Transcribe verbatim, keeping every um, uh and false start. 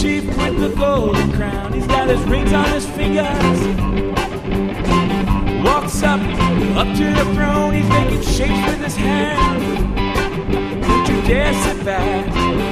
chief with the golden crown. He's got his rings on his fingers. Walks up, up to the throne. He's making shapes with his hands. Don't you dare sit back.